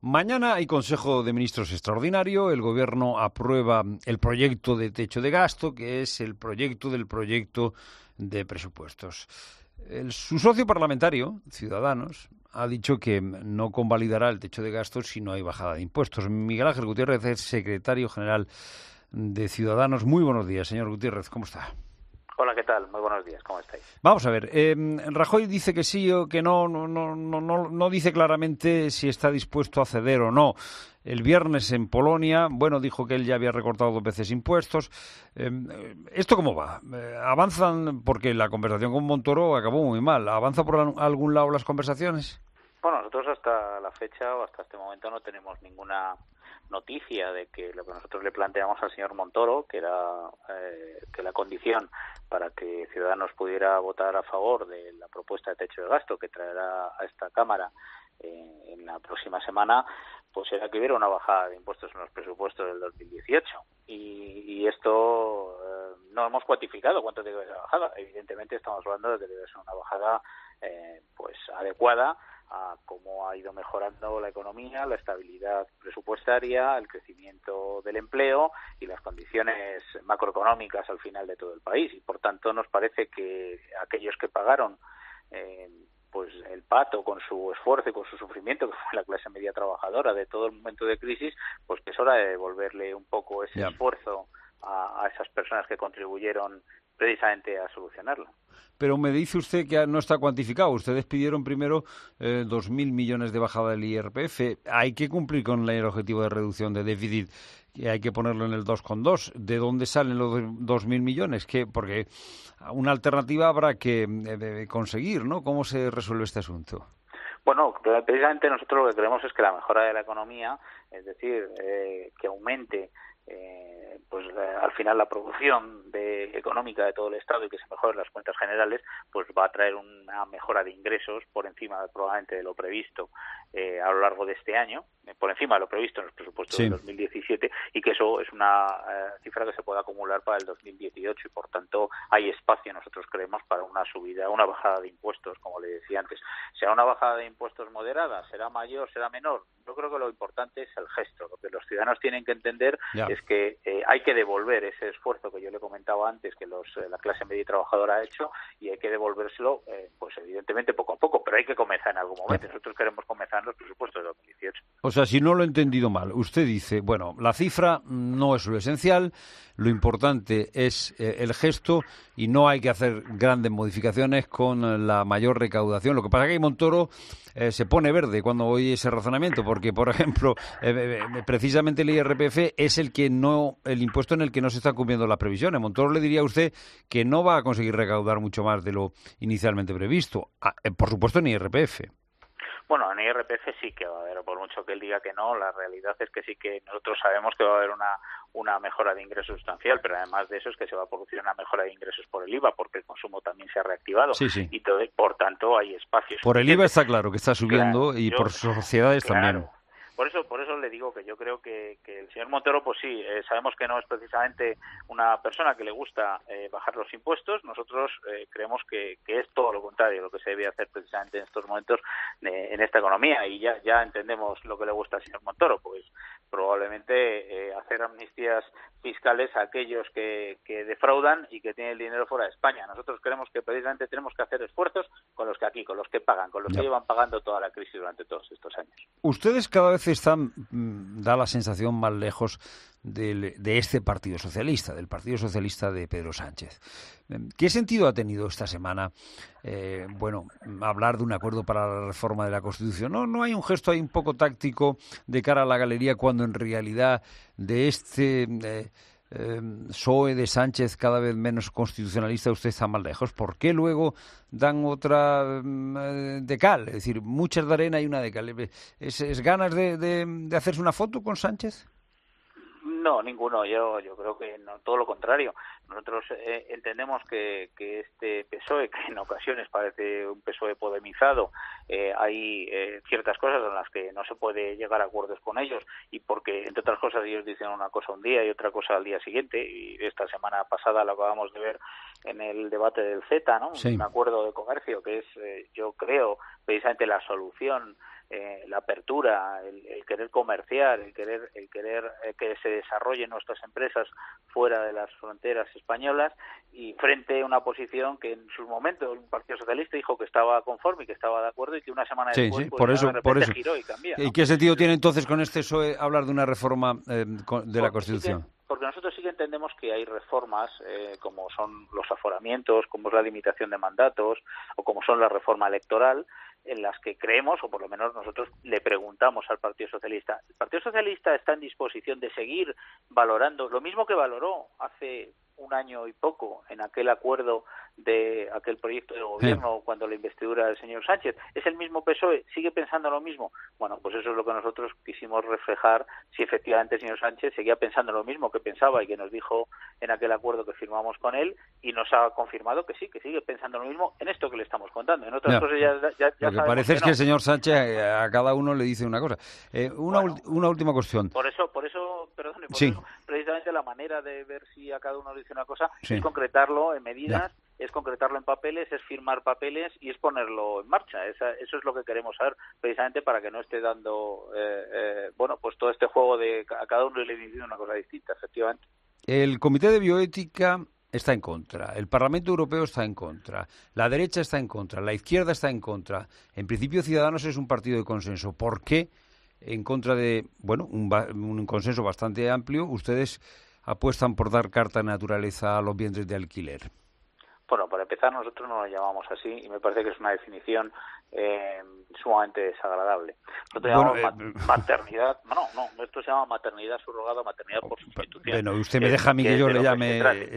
Mañana hay Consejo de Ministros extraordinario. El Gobierno aprueba el proyecto de techo de gasto, que es el proyecto del proyecto de presupuestos. Su socio parlamentario, Ciudadanos, ha dicho que no convalidará el techo de gasto si no hay bajada de impuestos. Miguel Ángel Gutiérrez es secretario general de Ciudadanos. Muy buenos días, señor Gutiérrez. ¿Cómo está? Hola, ¿qué tal? Muy buenos días, ¿cómo estáis? Vamos a ver, Rajoy dice que sí o que no dice claramente si está dispuesto a ceder o no. El viernes en Polonia, dijo que él ya había recortado 2 veces impuestos. ¿Esto cómo va? ¿Avanzan? Porque la conversación con Montoro acabó muy mal. ¿Avanza por algún lado las conversaciones? Bueno, nosotros hasta la fecha o hasta este momento no tenemos ninguna noticia de que lo que nosotros le planteamos al señor Montoro, que era que la condición para que Ciudadanos pudiera votar a favor de la propuesta de techo de gasto que traerá a esta Cámara en la próxima semana, pues era que hubiera una bajada de impuestos en los presupuestos del 2018. Y esto no hemos cuantificado cuánto debe ser la bajada. Evidentemente estamos hablando de que debe ser una bajada pues adecuada a cómo ha ido mejorando la economía, la estabilidad presupuestaria, el crecimiento del empleo y las condiciones macroeconómicas al final de todo el país. Y por tanto nos parece que aquellos que pagaron pues el pato con su esfuerzo y con su sufrimiento, que fue la clase media trabajadora de todo el momento de crisis, pues que es hora de devolverle un poco ese esfuerzo a esas personas que contribuyeron precisamente a solucionarlo. Pero me dice usted que no está cuantificado. Ustedes pidieron primero 2.000 millones de bajada del IRPF. Hay que cumplir con el objetivo de reducción de déficit, que hay que ponerlo en el 2,2. ¿De dónde salen los 2.000 millones? Porque una alternativa habrá que conseguir, ¿no? ¿Cómo se resuelve este asunto? Bueno, precisamente nosotros lo que creemos es que la mejora de la economía, es decir, que aumente al final la producción económica de todo el Estado y que se mejoren las cuentas generales, pues va a traer una mejora de ingresos por encima probablemente de lo previsto a lo largo de este año, por encima de lo previsto en los presupuestos del 2017, y que eso es una cifra que se puede acumular para el 2018 y por tanto hay espacio, nosotros creemos, para una subida, una bajada de impuestos, como le decía antes. ¿Será una bajada de impuestos moderada? ¿Será mayor? ¿Será menor? Yo creo que lo importante es el gesto. Lo que los ciudadanos tienen que entender es que hay que devolver ese esfuerzo que yo le comentaba antes que la clase media y trabajadora ha hecho, y hay que devolvérselo, pues evidentemente poco a poco, pero hay que comenzar en algún momento. Nosotros queremos comenzar en los presupuestos de 2018. O sea, si no lo he entendido mal, usted dice, la cifra no es lo esencial, lo importante es el gesto y no hay que hacer grandes modificaciones con la mayor recaudación. Lo que pasa es que Montoro se pone verde cuando oye ese razonamiento, porque, por ejemplo, precisamente el IRPF es el impuesto en el que no se están cumpliendo las previsiones. Montoro le diría a usted que no va a conseguir recaudar mucho más de lo inicialmente previsto. Por supuesto, en IRPF. Bueno, en IRPF sí que va a haber, por mucho que él diga que no, la realidad es que sí que nosotros sabemos que va a haber una mejora de ingresos sustancial, pero además de eso es que se va a producir una mejora de ingresos por el IVA, porque el consumo también se ha reactivado. Sí. Y por tanto hay espacios. Por el IVA está claro que está subiendo, y por sociedades también. Por eso le digo que yo creo que el señor Montoro, pues sí, sabemos que no es precisamente una persona que le gusta bajar los impuestos. Nosotros creemos que es todo lo contrario lo que se debe hacer precisamente en estos momentos en esta economía, y ya entendemos lo que le gusta al señor Montoro, pues probablemente hacer amnistías fiscales a aquellos que defraudan y que tienen el dinero fuera de España. Nosotros creemos que precisamente tenemos que hacer esfuerzos con los que pagan, con los que llevan pagando toda la crisis durante todos estos años. Ustedes cada vez están, da la sensación, más lejos de este Partido Socialista, del Partido Socialista de Pedro Sánchez. ¿Qué sentido ha tenido esta semana hablar de un acuerdo para la reforma de la Constitución? ¿No hay un gesto ahí un poco táctico de cara a la galería, cuando en realidad de este PSOE de Sánchez, cada vez menos constitucionalista, usted está más lejos? ¿Por qué luego dan otra de cal? Es decir, muchas de arena y una de cal. ¿Es ganas de hacerse una foto con Sánchez? No, ninguno. Yo creo que no, todo lo contrario. Nosotros entendemos que este PSOE, que en ocasiones parece un PSOE podemizado, hay ciertas cosas en las que no se puede llegar a acuerdos con ellos, y porque, entre otras cosas, ellos dicen una cosa un día y otra cosa al día siguiente, y esta semana pasada lo acabamos de ver en el debate del CETA, ¿no? Sí. Un acuerdo de comercio que es, yo creo, precisamente la solución la apertura, el querer comerciar, el querer que se desarrollen nuestras empresas fuera de las fronteras españolas, y frente a una posición que en su momento el Partido Socialista dijo que estaba conforme y que estaba de acuerdo, y que una semana después pues, de repente giró y cambia, ¿no? ¿Y qué sentido tiene entonces con este PSOE hablar de una reforma de la Constitución? Porque nosotros sí que entendemos que hay reformas, como son los aforamientos, como es la limitación de mandatos, o como son la reforma electoral, en las que creemos, o por lo menos nosotros le preguntamos al Partido Socialista. ¿El Partido Socialista está en disposición de seguir valorando lo mismo que valoró hace un año y poco en aquel acuerdo de aquel proyecto de gobierno cuando la investidura del señor Sánchez? ¿Es el mismo PSOE? ¿Sigue pensando lo mismo? Bueno, pues eso es lo que nosotros quisimos reflejar, si efectivamente el señor Sánchez seguía pensando lo mismo que pensaba y que nos dijo en aquel acuerdo que firmamos con él, y nos ha confirmado que sí, que sigue pensando lo mismo en esto que le estamos contando. En otras cosas ya lo que parece es que el señor Sánchez a cada uno le dice una cosa. Una última cuestión. Por eso, perdone, eso, precisamente la manera de ver si a cada uno le dice una cosa es concretarlo en medidas, es concretarlo en papeles, es firmar papeles y es ponerlo en marcha. Eso es lo que queremos saber, precisamente para que no esté dando, pues todo este juego de a cada uno le dice una cosa distinta, efectivamente. El Comité de Bioética está en contra, el Parlamento Europeo está en contra, la derecha está en contra, la izquierda está en contra. En principio, Ciudadanos es un partido de consenso. ¿Por qué, en contra de un consenso bastante amplio, ustedes apuestan por dar carta de naturaleza a los vientres de alquiler? Bueno, para empezar, nosotros no lo llamamos así y me parece que es una definición sumamente desagradable. Nosotros llamamos maternidad, esto se llama maternidad subrogada, maternidad por sustitución. Bueno, usted me deja a mí que yo le llame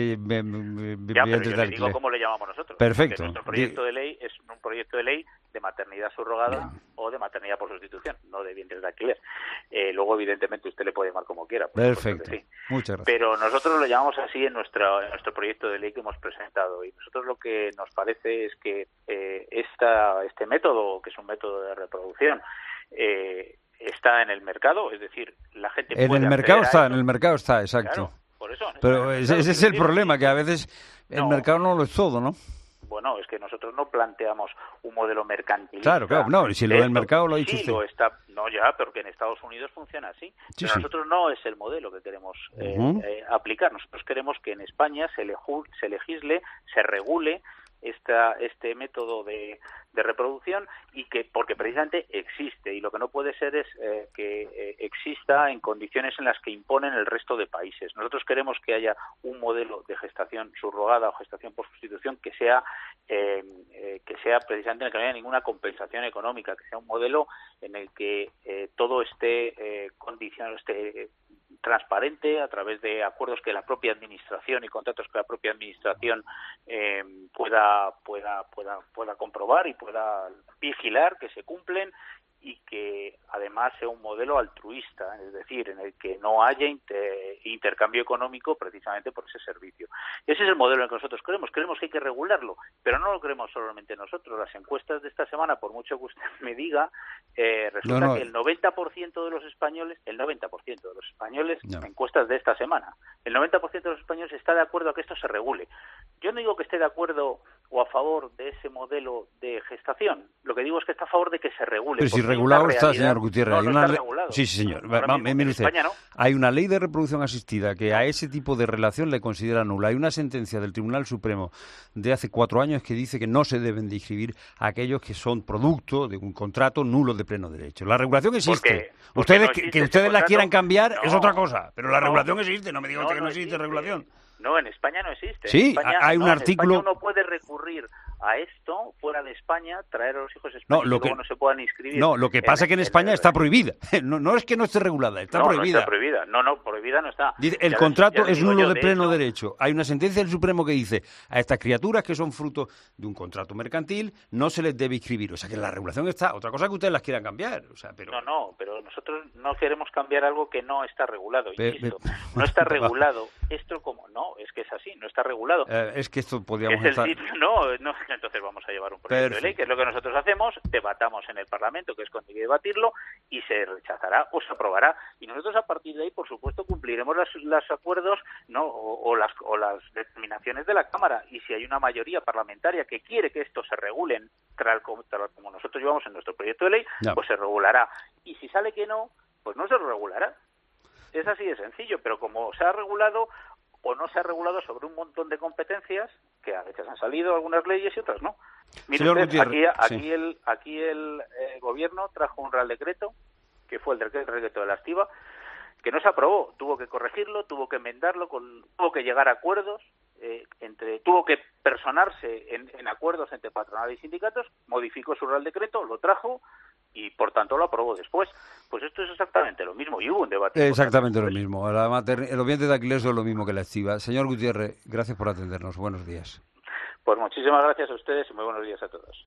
pero yo le digo cómo le llamamos nosotros. Perfecto. Nuestro proyecto de ley es un proyecto de ley de maternidad subrogada o de maternidad por sustitución, no de vientres de alquiler. Luego, evidentemente, usted le puede llamar como quiera. Perfecto. Sí. Muchas gracias. Pero nosotros lo llamamos así en nuestro proyecto de ley que hemos presentado, y nosotros lo que nos parece es que este método, que es un método de reproducción, está en el mercado, es decir, la gente puede en el mercado está, exacto. Claro, por eso. Pero ese es el problema, que a veces el mercado no lo es todo, ¿no? Bueno, es que nosotros no planteamos un modelo mercantilista. Claro, no, si lo del mercado lo ha dicho usted. Pero que en Estados Unidos funciona así. Pero nosotros no es el modelo que queremos aplicar. Nosotros queremos que en España se legisle, se regule este método de reproducción, y porque precisamente existe, y lo que no puede ser es que exista en condiciones en las que imponen el resto de países. Nosotros queremos que haya un modelo de gestación subrogada o gestación por sustitución que sea precisamente en el que no haya ninguna compensación económica, que sea un modelo en el que todo esté condicionado, esté transparente, a través de acuerdos que la propia administración y contratos que la propia administración pueda comprobar y pueda vigilar que se cumplen, y que además sea un modelo altruista, es decir, en el que no haya intercambio económico precisamente por ese servicio. Ese es el modelo en el que nosotros creemos que hay que regularlo, pero no lo creemos solamente nosotros. Las encuestas de esta semana, por mucho que usted me diga, resulta que el 90% de los españoles, encuestas de esta semana, el 90% de los españoles está de acuerdo a que esto se regule. Yo no digo que esté de acuerdo o a favor de ese modelo de gestación, lo que digo es que está a favor de que se regule. Pero si regulado está, señor Gutiérrez. No está regulado. Sí, señor. En España no. Hay una ley de reproducción asistida que a ese tipo de relación le considera nula. Hay una sentencia del Tribunal Supremo de hace 4 años que dice que no se deben de inscribir a aquellos que son producto de un contrato nulo de pleno derecho. La regulación existe. Ustedes la quieran cambiar es otra cosa, pero la regulación existe. No me diga usted que no existe regulación. No, en España no existe. Sí, España, hay un artículo. En España uno puede recurrir a esto fuera de España, traer a los hijos españoles y luego no se puedan inscribir. No, lo que pasa es que en España está prohibida. No es que no esté regulada, está prohibida. No está prohibida. No, prohibida no está. Dice, el contrato es nulo de pleno derecho. Hay una sentencia del Supremo que dice a estas criaturas que son fruto de un contrato mercantil no se les debe inscribir. O sea que la regulación está. Otra cosa es que ustedes las quieran cambiar. Pero nosotros no queremos cambiar algo que no está regulado. Insisto, no está regulado. Esto como no, es que es así, no está regulado. Es que esto podríamos estar... entonces vamos a llevar un proyecto de ley, que es lo que nosotros hacemos, debatamos en el Parlamento, que es cuando hay que debatirlo, y se rechazará o se aprobará. Y nosotros a partir de ahí, por supuesto, cumpliremos los acuerdos, ¿no? o las determinaciones de la Cámara. Y si hay una mayoría parlamentaria que quiere que esto se regule tal como nosotros llevamos en nuestro proyecto de ley, pues se regulará. Y si sale que no, pues no se regulará. Es así de sencillo, pero como se ha regulado o no se ha regulado sobre un montón de competencias, que a veces han salido algunas leyes y otras no. Mire usted, aquí el gobierno trajo un real decreto, que fue el decreto de la estiba, que no se aprobó, tuvo que corregirlo, tuvo que enmendarlo, tuvo que llegar a acuerdos, tuvo que personarse en acuerdos entre patronal y sindicatos, modificó su real decreto, lo trajo y por tanto lo aprobó después. Pues esto es exactamente lo mismo y hubo un debate. Exactamente lo mismo. El ambiente de Aquiles es lo mismo que la estiba. Señor Gutiérrez, gracias por atendernos. Buenos días. Pues muchísimas gracias a ustedes y muy buenos días a todos.